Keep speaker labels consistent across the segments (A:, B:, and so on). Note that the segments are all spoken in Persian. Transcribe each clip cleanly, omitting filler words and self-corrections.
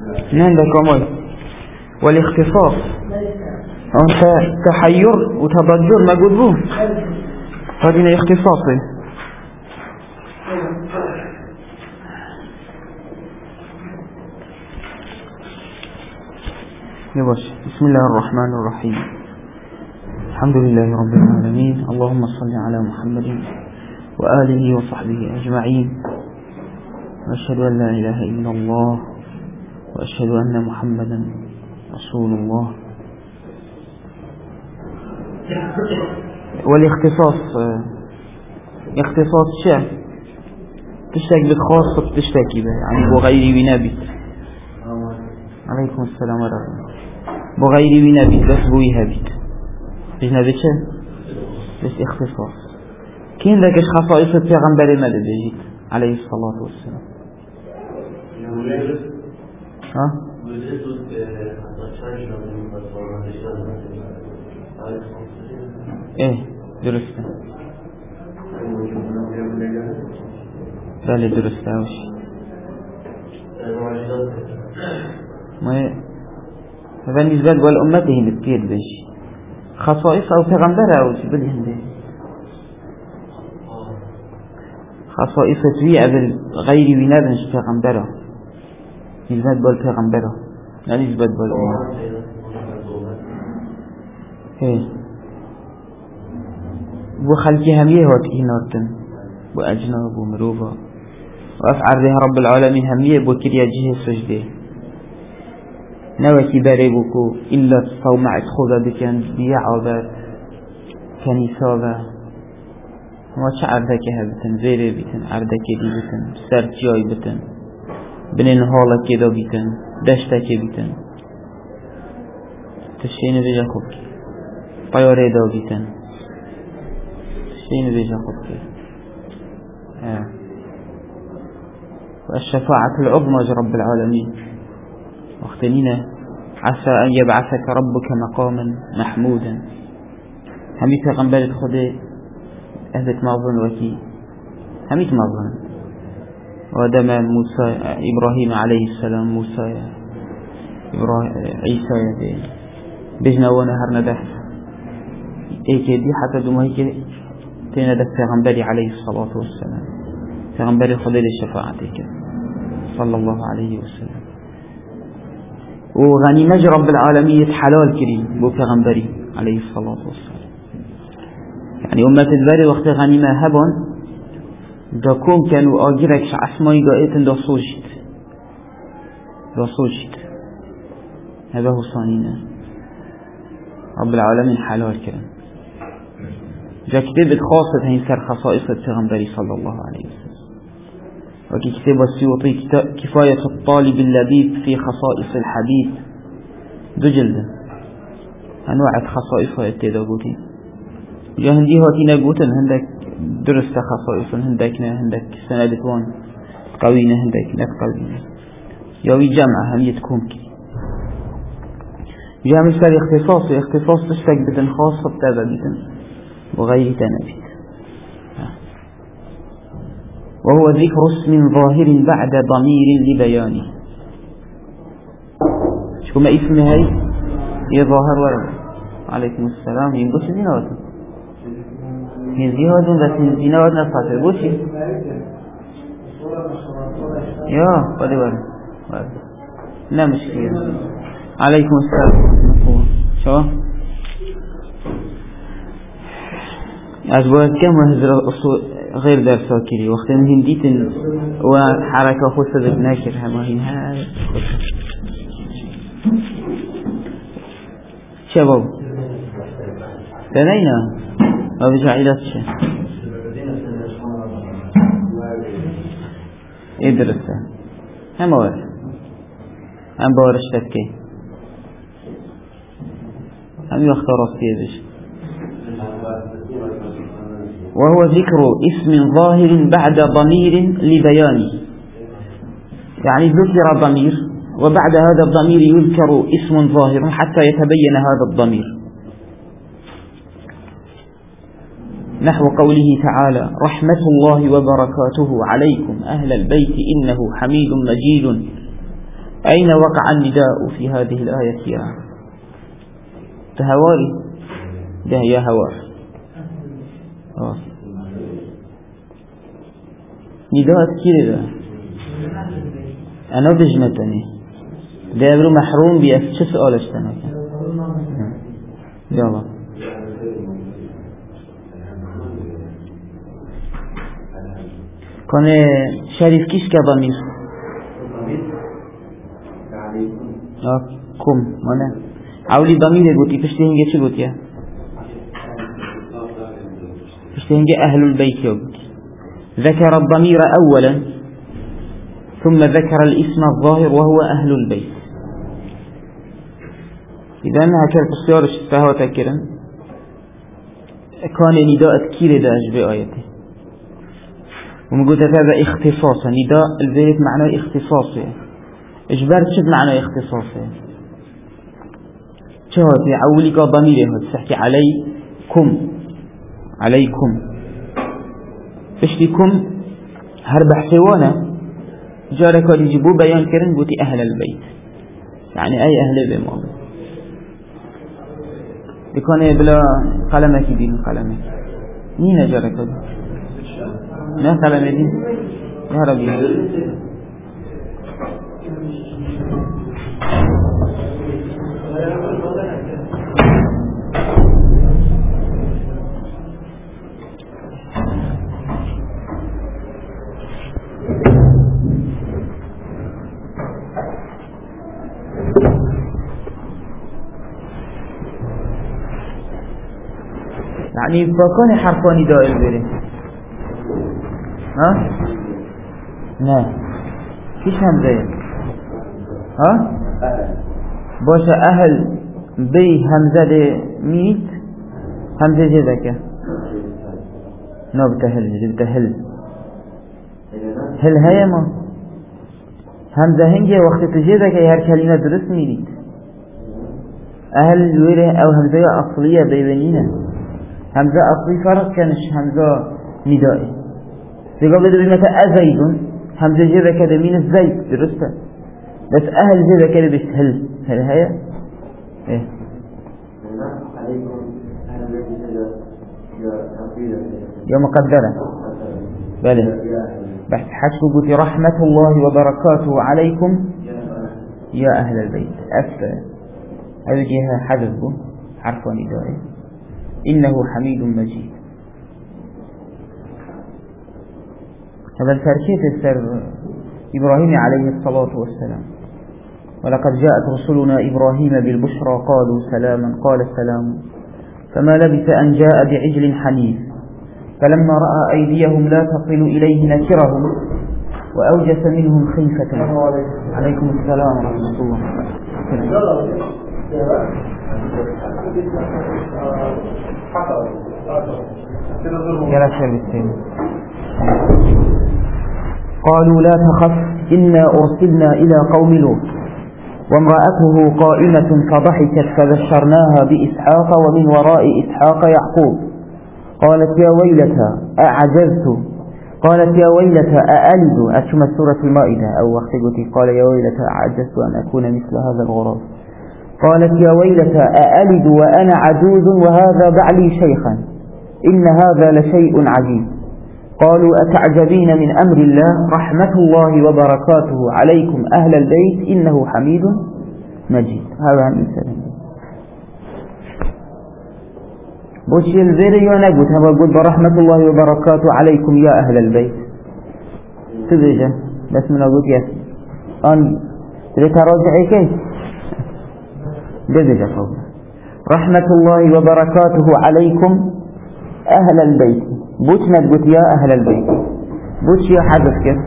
A: عندك كمان. والاختصاص أنت تحير وتضجر ما قلبوه هذه اختصاصي. يباش. بسم الله الرحمن الرحيم. الحمد لله رب العالمين. اللهم صل على محمد وآله وصحبه أجمعين. وأشهد أن لا إله إلا الله وأشهد أن محمدا رسول الله. والاختصاص اختصاص شيء تشتاق بالخاص تشتاكي به يعني بغير بنبي. عليكم السلام ورحمة الله. بغير بنبي بس بويها بيت بجنبي شيء بس اختصاص. كين ذاك خصائص البيغمبر ماذا بيجي عليه الصلاة والسلام؟ ها؟ ايه درسته. بله درسته وش ما بالنسبة لأمته بتكير بيجي خصائص أو بيغمبر أو شبه هندي خصائص تبيع بالغير بنادنش بيغمبره نسبة بالبيغمبره لا نسبة بالأمة. ايه وخلقها هميه وتكيناتن وأجناب ومروفة وأفعل بها رب العالمين هميه بوكريا جهة السجدة نوكي باريبوكو إلا تصومع تخوضا بكان بيعابات كنيسابة وش عردكها بتن زيري بتن عردكي دي بتن سرتياي بتن بنين هالا كده بتن دشتكي بتن تشين بيجا خوبك طياري دا بتن تشين بيجا خوبك والشفاعة العظمى رب العالمين واختنينا عسى أن يبعثك ربك مقاما محمودا همي پیغمبر خده أهدت مظن وكي هميت مظن ودم موسى إبراهيم عليه السلام موسى عيسى يدي بجنوانا هرنا ده ايكي دي حتى دم هيك تينا ده پیغمبر عليه الصلاة والسلام پیغمبر خده لشفاعتك صلى الله عليه وسلم. وغنيمة رب العالمين حلال كريم بو پیغمبري عليه الصلاة والسلام. يعني أمة الباري وقت غنيمة هبون داكم كانوا آجرك عسماي قائتن دا صوجت هذا هو صانينا رب العالمين حلال كريم جا كتاب خاصة هين سر خصائص البيغمبري صلى الله عليه وسلم. وكي كتاب السيوطي كفاية الطالب اللبيب في خصائص الحديث دو جلد أنواع خصائصها التدابوتي جا هندي هاتينا قوتن هندك درست خصائص هندك سندتوان قوينة هندك نت قوينة يوي جمع هم يتكون كي جا مثل اختصاص تشتك بدن خاصة بتابع بدن وغير تنبيت. وهو ذكر اسم ظاهر بعد ضمير لبيانه. شو ما اسم هاي هي ظاهر ورد. عليكم السلام ينقص زينات هي زياد بس زينات نصاصر بوشي يا قد ورد لا مشكلة. عليكم السلام شو أسبوع كم غير درس كذي وقت هنديت وحركة خاصة بناكر هماهين هاي شباب تنينا ما بجعلات شيء إدرسه هم وارد هم بارشتك كي هم يختار فيه. وهو ذكر اسم ظاهر بعد ضمير لبيانه. يعني ذكر ضمير وبعد هذا الضمير يذكر اسم ظاهر حتى يتبين هذا الضمير. نحو قوله تعالى رحمة الله وبركاته عليكم أهل البيت إنه حميد مجيد أين وقع النداء في هذه الآية يا تهواري ده يا هوار نداء كثير ده أنا بجمتني ده يبرو محروم بيأس شو سؤال اشتنا يلا كان شريف كيش كضمير كم مانا عولي ضمير قلتي بشتهنجي شو قلتي بشتهنجي أهل البيت يقول ذكر الضمير أولا ثم ذكر الاسم الظاهر وهو أهل البيت. إذا أنها كانت الصيارة شفتها تذكرا كان نداء كثير داج بآيته ومقول هذا اختصاصا نداء البيت معناه اختصاصي إجبار شد معناه اختصاصي شهد يعولي كضميره تحكي عليكم اشتكم هربح سوانا جارك يجيبوا بيان كرن قلت أهل البيت يعني أي أهل البيت بكون بلا قلمك دين قلمك مين جارك ما قلم دين يا ربي يعني فكان حرفان نداء البيت ها لا فيش همزة ها باشه أهل بي همزة دي ميت همزة جذكة بتهل هل هيا ما همزة هنجي وقت تجذكة هر كلمة درست ميت أهل ويره أو همزة أصلية بيبنينة همزة أصلي فرق كانش همزة ندائي تقول بدو بمثل أزيد همزة جذكة ده من الزيد درسته بس أهل جذكة ده بيستهل هل هيا إيه يا مقدرة بله بس حسب قلت رحمة الله وبركاته عليكم يا أهل البيت هذا جهة حذفه حرف ندائي إنه حميد مجيد. هذا التركيز السر إبراهيم عليه الصلاة والسلام ولقد جاءت رسلنا إبراهيم بالبشرى قالوا سلاما قال السلام فما لبث أن جاء بعجل حنيف فلما رأى أيديهم لا تصل إليه نكرهم وأوجس منهم خيفة. عليكم السلام ورحمة الله. قالوا لا تخف إنا أرسلنا إلى قوم لوط وامرأته قائمة فضحكت فبشرناها بإسحاق ومن وراء إسحاق يعقوب قالت يا ويلتى أألد أشمت سورة المائدة أو وقت قلت قال يا ويلتى أعجزت أن أكون مثل هذا الغراب قالت يا ويلتى أألد وأنا عجوز وهذا بعلي شيخا إن هذا لشيء عجيب قالوا أتعجبين من أمر الله رحمة الله وبركاته عليكم أهل البيت إنه حميد مجيد. هذا عن السلام بوشي الزير يونقود هذا قد برحمة الله وبركاته عليكم يا أهل البيت تدرجة بس من أقول يا أن تراجعي كيف جدجة فوق رحمة الله وبركاته عليكم أهل البيت بوش نقول يا أهل البيت بوش يا حدث كيف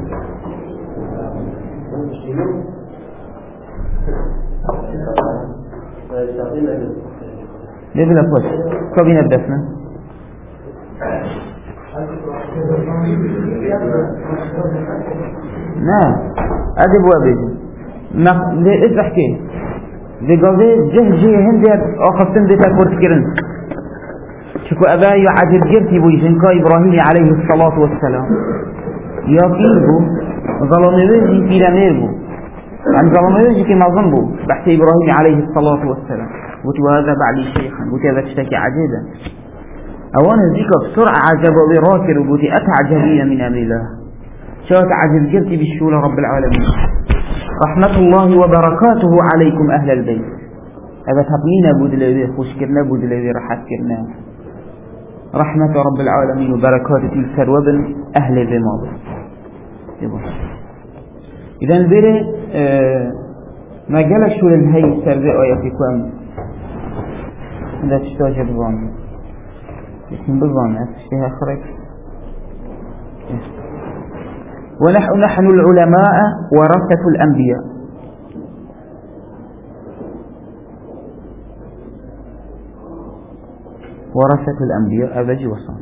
A: ليه بلا فوش كوبين الدفنة نعم أدب وابد ليه احكي لقضي جهجي هندي أخصن دي تكور تكرن شكو أبايو عجب جرتي بويشنكا إبراهيم عليه الصلاة والسلام يا كيبو ظلم بيجي في لميربو عن ظلمه يجي ما ظنبوا بحث إبراهيم عليه الصلاة والسلام قلت وهذا بعلي شيخا قلت هذا تشتكي عجيبا أولا ذيك بسرعة عجب وراكر وقلت أتعجبين من أمر الله شو تعجب قلت بالشولة رب العالمين رحمة الله وبركاته عليكم أهل البيت هذا تبنينا بود لذي خوشكرنا بود لذي رحتكرنا رحمة رب العالمين وبركاته تلسر وبن أهل الماضي إذا البيري ما قال شو للهي السرزي آياتكم هذا تشتاج بظان اسم بظان أتشتها خرج ونحن العلماء ورثة الأنبياء ورثة الأنبياء أبجي وصان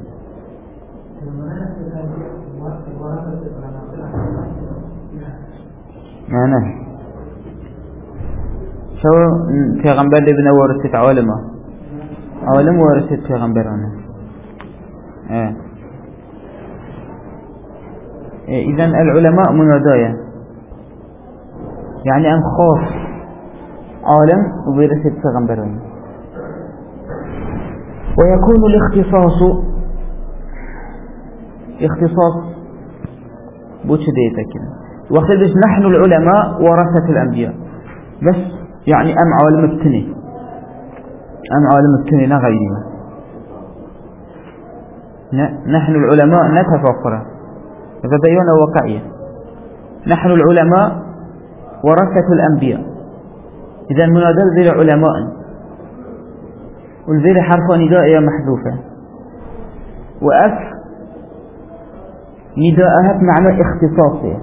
A: أنا شو پیغمبر ابن ورثة عالم ورثة پیغمبرانه إذن العلماء منادايا يعني أن خاص عالم وورثة پیغمبرانه ويكون الاختصاص بوش ديتا كده وقت بس نحن العلماء ورثة الأنبياء بس يعني أم عالم التني لا غيرنا نحن العلماء نتفاقر هذا بيان واقعية نحن العلماء ورثة الأنبياء إذا منادى ذي العلماء والذي حرف ندائية محذوفة وأف نداءها بمعنى اختصاصية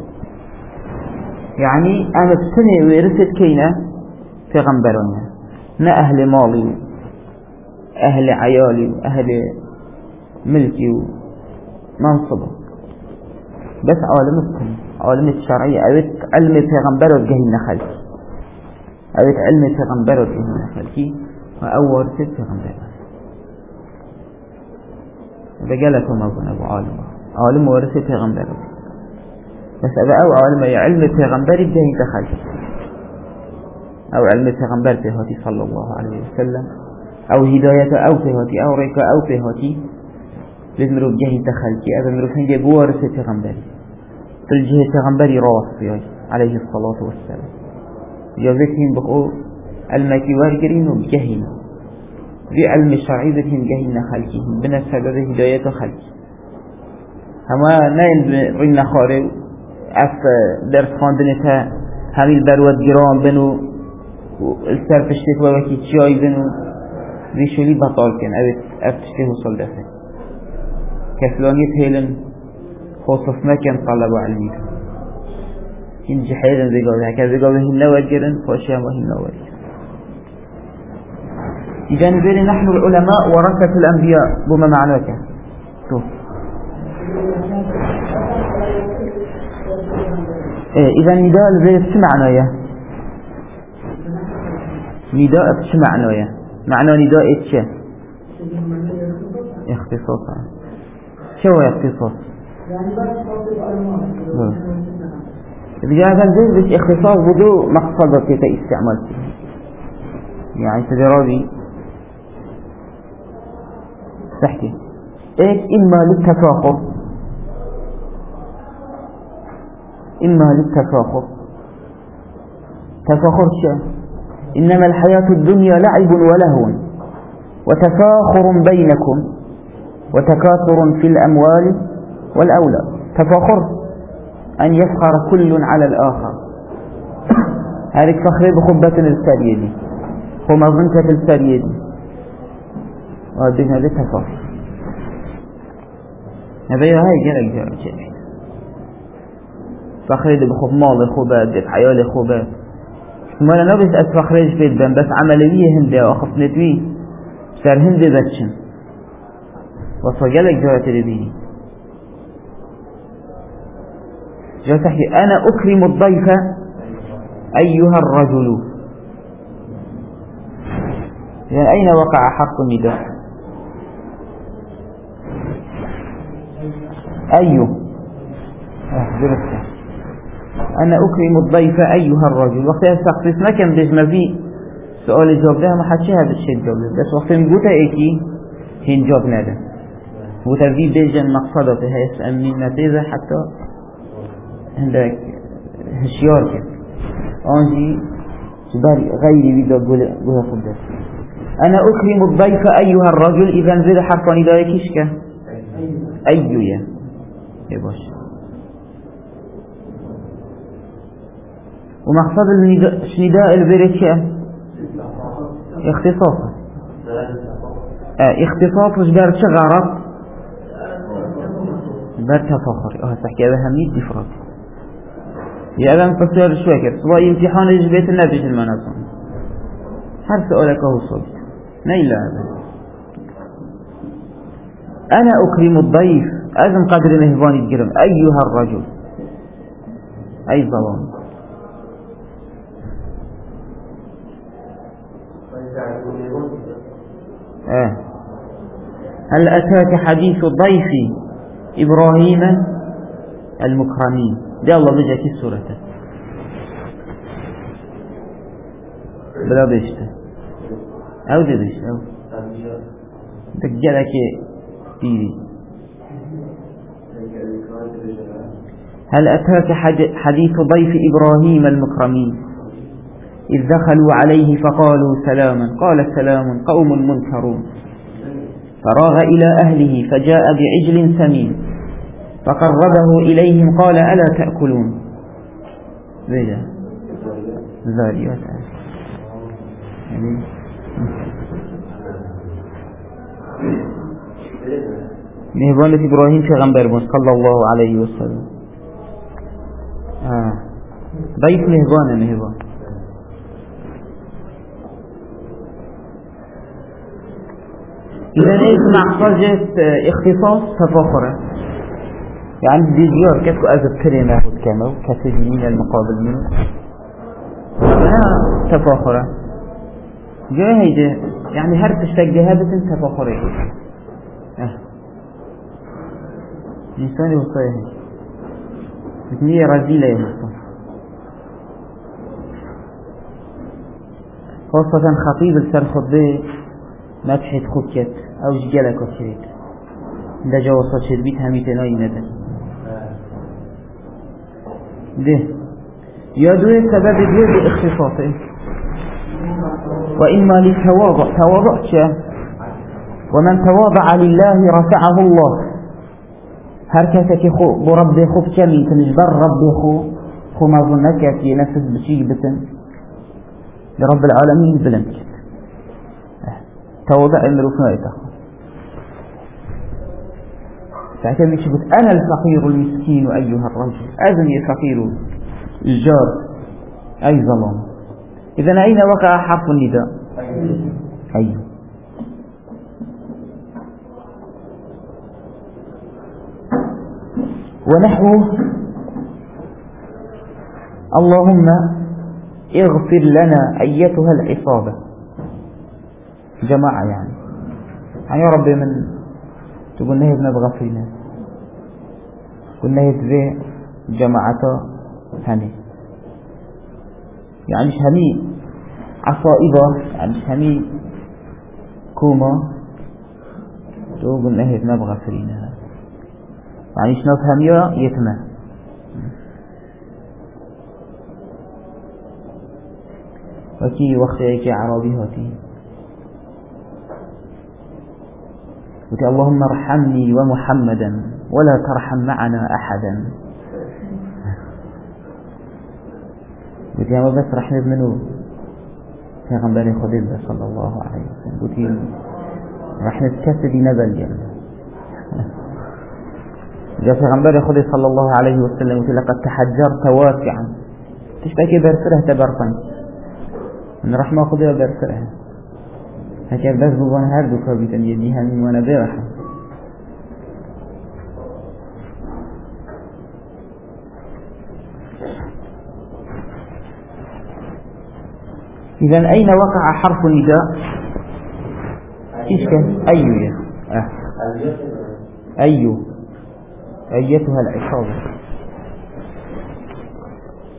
A: يعني أنا بسنة ورثت كينا في غنبرنا نا أهل مالي أهل عيالي أهل ملكي ومنصبه بس عالم الشرعية أويت علم في غنبره جهلنا خلقي أويت علم في غنبره جهلنا خلقي وأول ورثت في غنبره رجالته ما ظن أبو عالم ورثت في غنبره بس أبا أو علم علم پیغمبری جهی دخل أو علم پیغمبر بهاتی صلى الله عليه وسلم أو هداية أو بهاتی أو ريكا أو بهاتی بمروب جهی دخل كي أبا مروب هنجي بوارث پیغمبری الجهة پیغمبری راس بياج عليه الصلاة والسلام جازتهم بقوا علمكي وارجرين وبجهين بعلم الشرعي ذاتهم جهين خلقهم بنا سبب هداية خلق هما ناين رين خارج اف درس خواندنتا همین برود گرام بنو السر پشتت و وکی چای بنو ریشولی بطال کن اف تشته وصل دفت کسلانیت هیلن خصوص مکن طلب علمی این جحیدن زگاوه هکذا زگاوه هم نوجرن فاشی هم نوجرن إذا نقول نحن العلماء ورثة الأنبياء بما معناه شوف إذا نداء البيت شو معناه نداء شو معناه معنى نداء إيش اختصاص شو هو اختصاص بجانب البيت اختصاص بدو مقصد كيف استعمال يعني تدرابي تحكي إيه إما للتفاخر تفاخر شيء إنما الحياة الدنيا لعب ولهو وتفاخر بينكم وتكاثر في الأموال والأولاد تفاخر أن يفخر كل على الآخر هذه فخر بخبة السريدي ومظنة السريدي وهذه هذا تفاخر هذا هاي جرى فخريد بخوف مال خوبات ديت عيال خوبات ما أنا نبيت أتفخرج بيت بس عملية هندي وأخف نتوي سر هندي ذاتشن وصجلك جوات لبيني جاء تحكي أنا أكرم الضيف أيها الرجل يعني أين وقع حق النداء أنا أكرم الضيف أيها الرجل. وقتها تخصيص نكم بجمزي سؤال جواب ده ما حدش هذا الشيء جواب بس وقت نقولها إيكي هين جواب نادا وتبدي بيجن مقصده هي يسأل نتيجة حتى عندك هشيار كده أنجي سباري غيري بيدا قولها صدق. أنا أكرم الضيف أيها الرجل إذا نزل حرف نداء كيشكا أيويا يباش. ومقصد النداء البركة اختصاصا اختصاص جبار شغارات جبار تفاخر تحكي هذا هميت إفراد يا أبا مفسر شوي كده سواء امتحان الجبيت النبي في المنظم هل سؤالك هو صوت نيلا هذا. أنا أكرم الضيف أزم قدر مهبان يتقرم أيها الرجل أي ظلام. هل أتاك حديث ضيف إبراهيم المكرمين دي الله بجاك السورة بلا بيشته أو دي بيشته أو دجالك ديري. هل أتاك حديث ضيف إبراهيم المكرمين إذ دخلوا عليه فقالوا سلاما قال سلام قوم منكرون فراغ إلى أهله فجاء بعجل سمين فقربه إليهم قال ألا تأكلون بجا ذاريات مهبانة إبراهيم في غنبر صلى الله عليه وسلم ضيف مهبان إذا نسمع صجة اختصاص تفاخرة يعني ديزيار كتكو أذب كلمة وكامو كسجنين المقابل منه تفاخرة جاهدة يعني هر تشتاق جهابة تفاخرة إنساني وصيه بتنية رزيلة يا مصطفى خاصة خطيب السر خطبه ما تحيط خوكت أو جلك وكريت ده جواسات شربيت هميتناي ندى ده يدوي سبب ديو باختصاصه وإما للتواضع ومن تواضع لله رفعه الله هركتك خو برب خو بكمي تنجبر رب خو ما ظنك في نفس بشيء بتن لرب العالمين بلنك تواضع المروف ما يتخذ فأتم يشبت أنا الفقير المسكين أيها الرجل أذن الفقير الجار أي ظلام. إذن أين وقع حرف النداء أي ونحوه اللهم اغفر لنا أيتها العصابة جماعة يعني يا رب من تقول نهي بنبغى فينا قل نهي تبي جماعته هني يعني مش همي عصائبة يعني مش همي كوما تقول نهي بنبغى فينا يعني مش نفهم يا يتمه وكي وقت يكي عربي هاتي قلت اللهم ارحمني ومحمدا ولا ترحم معنا أحدا. قلت يا ما بس رحمة منه في غنبالي خديبة صلى الله عليه وسلم قلت رحمة كسدي نزل جنة جاء في غنبالي خديبة صلى الله عليه وسلم قلت لقد تحجرت واسعا تشتكي برسره تبرفن من رحمة خديبة برسره هكذا بس بغان هردو كابيتا يديها من وانا برحم. إذن أين وقع حرف النداء؟ إيش كان؟ أيو أيو أيتها العصابة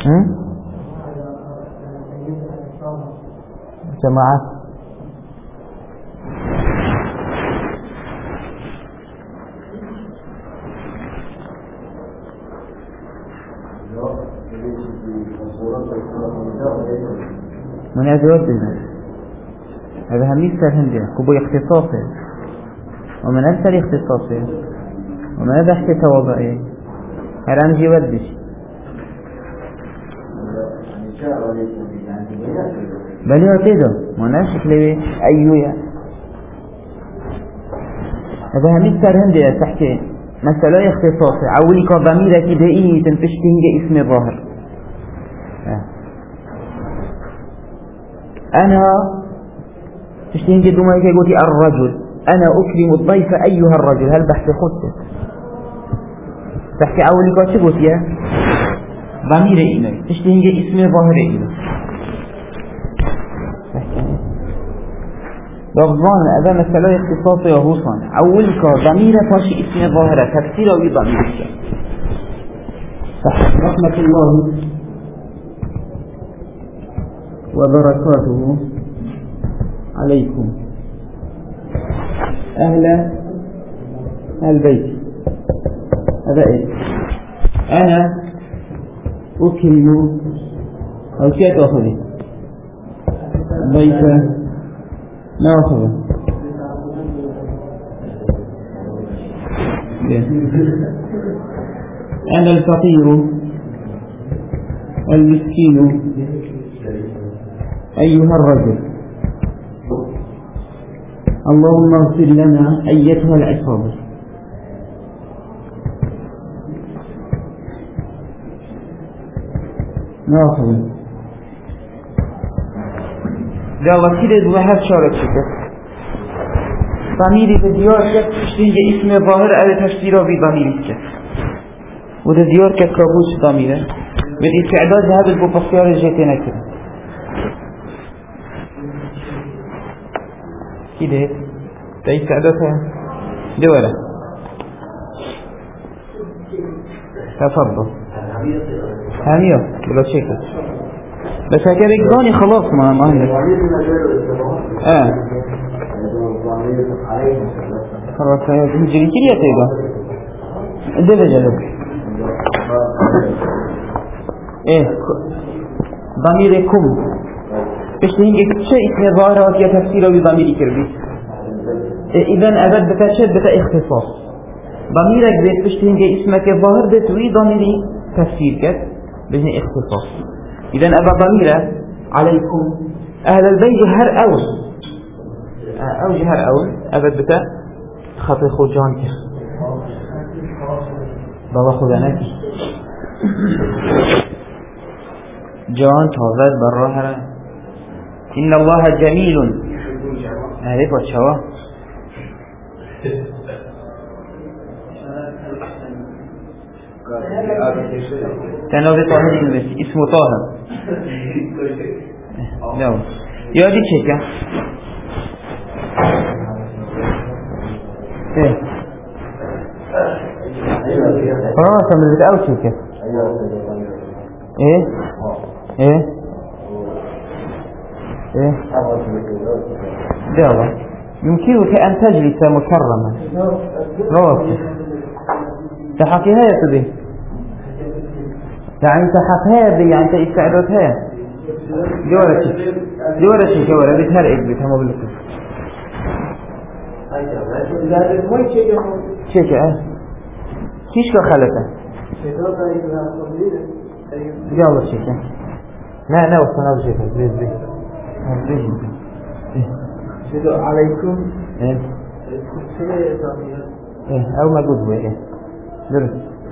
A: جماعة من أدوات هذا هم يكثر هندي كبو اختصاصه ومن أكثر اختصاصه ومن هذا احتى وضعه هل أنا جي ودش بل هو كده ما نفسك ليه أيوه هذا هم يكثر هندي تحت مسألة اختصاصه عولي كضميرة كده إيه تنفشتين اسم الظاهر أنا تشتهين جدو ما يقولي الرجل أنا أكرم الضيف أيها الرجل هل بحث خدت تحكي أولي قد شبوت يا ضمير إيماني تشتهين جد اسم ظاهر إيماني لفظان هذا مسألة اختصاصي وهوصان أولي قد ضمير فاشي اسم ظاهرة تفسير أو ضمير رحمة الله وبركاته عليكم أهل البيت هذا إيه أنا أكرم أو شيء أخذي بيت ما أخذه أنا الفقير المسكين أيها الرجل اللهم اغفر لنا أيتها العصابة ناخذ ده وكيل بهذا شارك شكل ضميري بديار كت تشتين اسم ظاهر على تفسيره بضمير كت وده ديار كت كابوس ضميره بالاستعداد هذا البوبسيار الجيتين كده كده ده استعدادها دولة تفضل هامية بلا شكل بس هكذا يقضاني خلاص ما عندك خلاص هجري كده تيبا ده جلب ايه ضميركم بشتهين شيء اسم ظاهرة وكي تفسيره بضمير كربي إذن أبد بتشد بتا اختصاص ضميرك ذات بشتهين اسمك الظاهر ذات وي ضميري تفسير كت بجن اختصاص إذن أبد ضميرة عليكم أهل البيت جهر أول أو جهر أول أبد بتا خطي خوجان كه بابا خدانك جان تازد براها إن الله جميل أعرف وشوا تناوي طاهر بس اسمه طاهر لا يا دي شيكا ايه من بتاعه شيكا ايه ايه ايه دعوة يمكنك ان تجلس مكرما رواتب تحقيها يا تبي يعني تحقيها يعني تستعدتها دورة شيء جورة بتهرئ بتهم بالكل شيء كيش كخلته يلا شيء لا وصلنا بشيء بليز شدوا عليكم ايه او ما قد ايه درس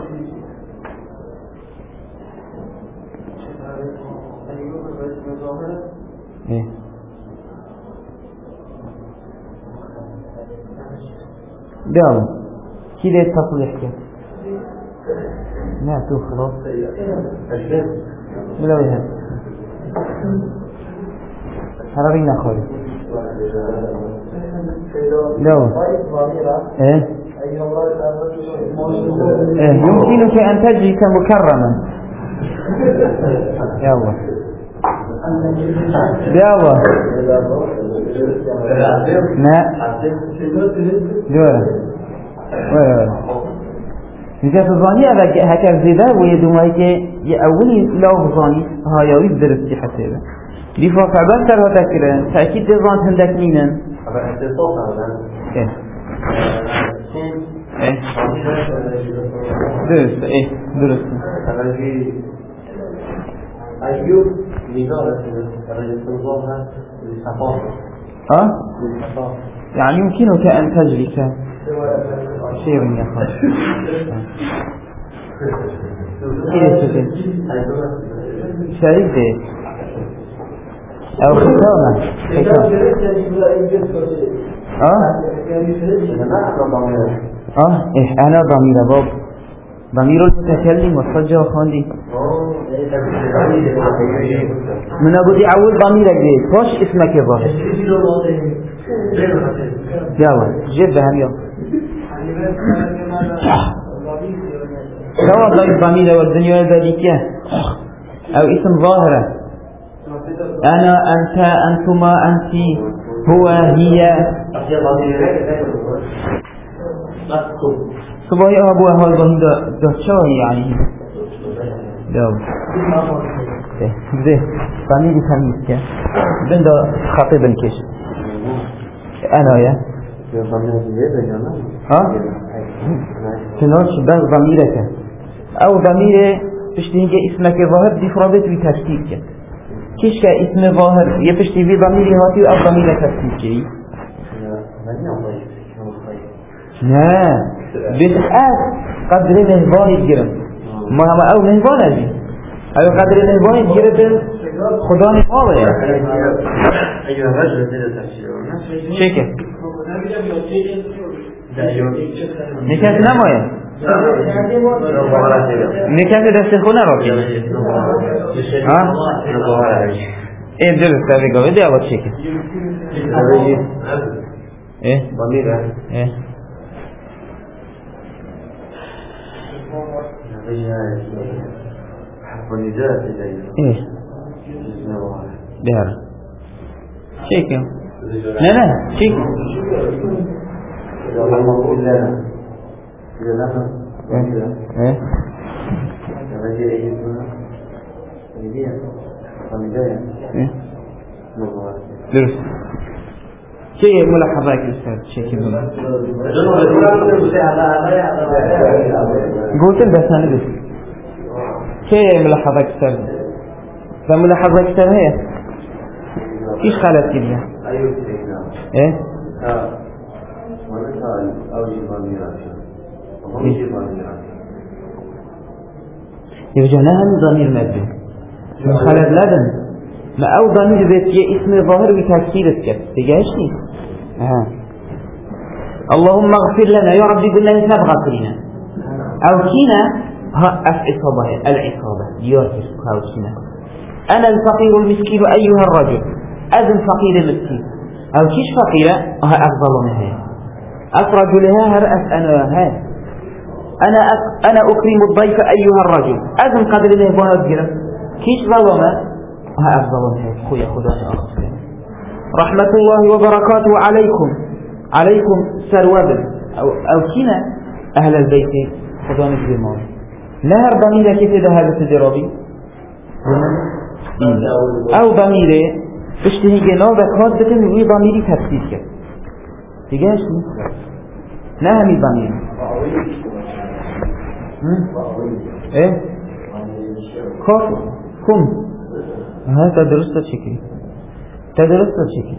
A: ايه دعوة كده يتصل يحكي لا تو خلاص لا ويهد حرارينا خالص لا ايه يمكنك ان تجلس مكرما يلا يلا نه جوره میگه زانی اگه هکر زیده و یه دومایی که یه اولی لاغ زانی هایاوی درستی حسیبه دیفا فعبان تر ها تکره تأکید زان هندک مینن درسته درسته
B: أيوب لدارة الاستنظار للصفاء
A: يعني يمكنك أن تجلس شيء يا أخي كيف شريك أو ختامة أنا ضمير باب ضمير المتكلم والصجة وخاندي من أقول أول ضمير جديد فاش اسمك ظاهر جاوب جيب بهم يوم سواء الضمير والدنيا ذلك أو اسم ظاهرة أنا أنت أنتما أنت هو هي صباحي أبوه هذا ضمير ده شو يعني جاوب زين ضمير خميس كه بند خطيب الكش أنا يا تناش بس ضميرك أو ضمير تشتهي اسمك ظاهر دي فرابط بترتيبك كيش كاسم ظاهر يفشتي في ضمير هاتي أو ضمير ترتيبك لا بالآس قدر نهبان الجرم ما هم أو نهبان أجي أو قدر نهبان الجرم خدا نهبان يعني
B: أيها الرجل دل تفسير
A: شكل نكات نمايا نكات دست خونه را کنی این درست تبریگاه بده آباد شکل بهر شكل لا شكل درست شيء ملاحظات أستاذ شيء كذا قلت بس أنا بس شيء ملاحظات أستاذ فملاحظات أستاذ هي كيش خالد كذا إيه يوجدناها من ضمير مبني من خالد لدن ما أو ضمير ذات اسم ظاهر بتفسيرك تجاهشني اللهم اغفر لنا يا ربي قلنا نساب غفرنا أو كينا ها إصابة العصابة يوسف أو كينا أنا الفقير المسكين أيها الرجل أذن فقير المسكين أو كيش فقيرة ها أفضل منها أفرج لها رأس أنا أنا أكرم الضيف أيها الرجل أذن قدر له بها كيش ظلمة ها أفضل منها خويا خدا أخذ رحمة الله وبركاته عليكم سروابل أو كنا أهل البيت خدا نجد الماضي نهر ضميرة كيف ده هذا التدرابي أو ضميرة بشتهي جنابك هاد بكن وي ضميري تفسير كد تجاش نهمي ضمير ايه كافر كم هذا درست شكل تدرست شكل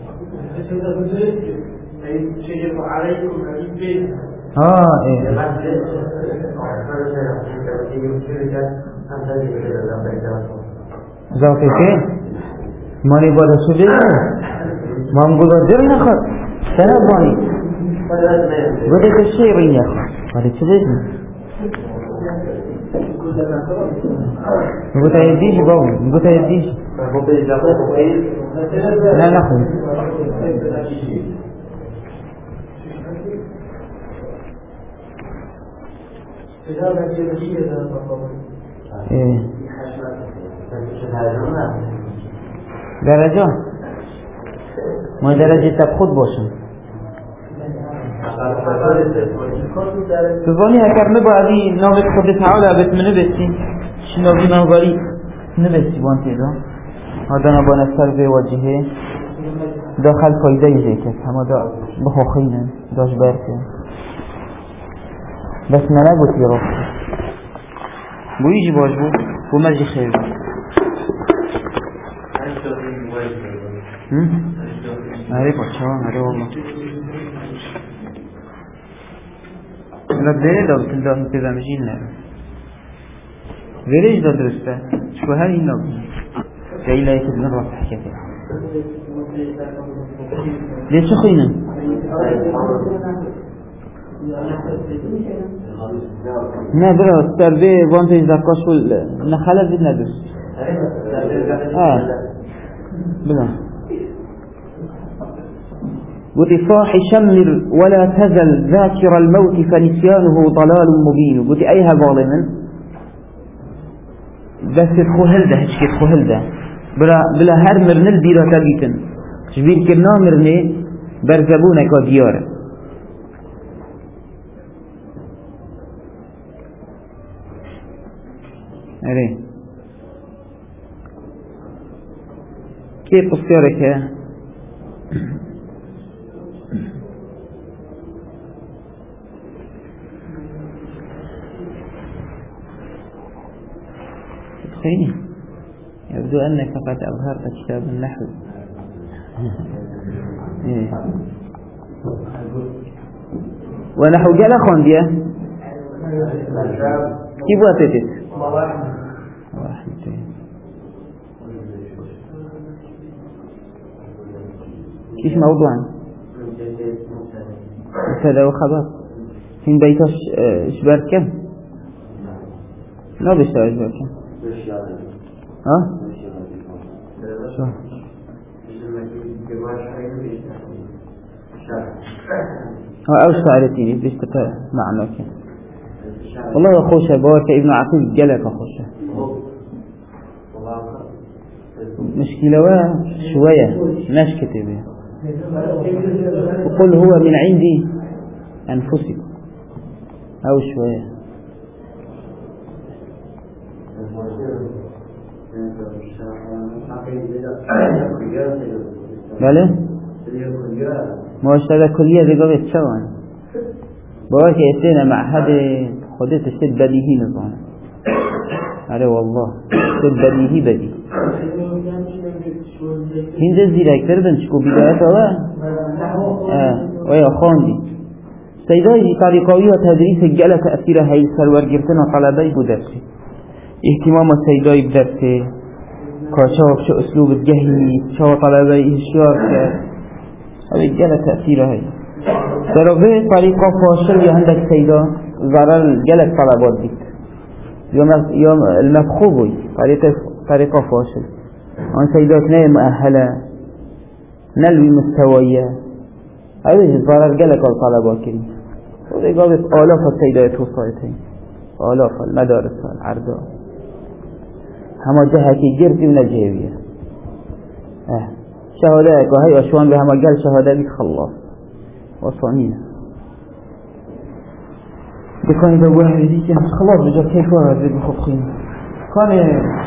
A: ايه ذاكي كين ماني بالا سجل ما نقول درنا خد سنة باني بدك الشيء بيني هذا سجل نقول يديش باوي نقول يديش لا ناخذ درجه ما درجه تب خود باشم بزانی اگر نبایدی نام خود تعالی بتمنه بسیم شناوی منواری نبسی بان تیدا آدانا با نستر به واجهه داخل فایده ذکر همه دا بخوخینه داش برکه بس منه بود یه رفت بویجی باش بود بو مجی خیر آره بچه‌ها آره والله لا بره دا بتن دا مجین نه ویرش دا درسته شو هر این نبود جایی لایت ابن را تحکیه ليه شو خينا نه برا تربیه وانتی زکاش ول نخاله زید ندرس بلا قلت صاح شمر ولا تزل ذاكر الموت فنسيانه ضلال مبين قلت أيها ظالما بس تخوهل ده هشكي تخوهل ده بلا هر مرنل بيرا تبيتن شبير كرنا مرنه برزبونك ودياره أري كيف قصيرك خيني يبدو أنك قد أظهرت كتاب النحو ونحو جل خاندية كيف واتتت كيش موضوعا مبتدا وخبر في بيتاش اشبار كم لا بيشتغل اشبار كم ها شو ها اوش تعرفيني بيشتغل معنى كم والله خوشه بارك ابن عقيل جلك خوشه مشكلة شوية مش كتبه وقل هو من عندي أنفسكم أو شوية بله ما اشتغل كلية رقابة شوان بواك يسينا معهد خدت اشتد بديهي نظام أره والله اشتد بديهي بدي هند زیرکتر بنشکو بدایت ویا خواندی سیدای طریقاوی و تدریس گله تأثیر هی سرور گرفتن و طلبه بودرسی اهتمام سیدای بدرسی کاشاف شو اسلوب جهی شو طلبه هشیار کرد هی گله تأثیر هی درابه طریقا فاشل یا هندک سیدا ضرر گله طلبات دید یا المفخوبوی طریقا فاشل آن سيدات ناية مؤهلة نلوي مستوية هذه الضرر قالك الطلبات كريم وذي قابت آلاف السيدات وصايتين آلاف المدارس والعرضاء هما جهكي جرتي من الجهوية شهدائك وهي أشوان بهما قال شهدائك خلاص وصانينا بكان إذا واحد يجي خلاص بجا كيف واحد بخبخين كان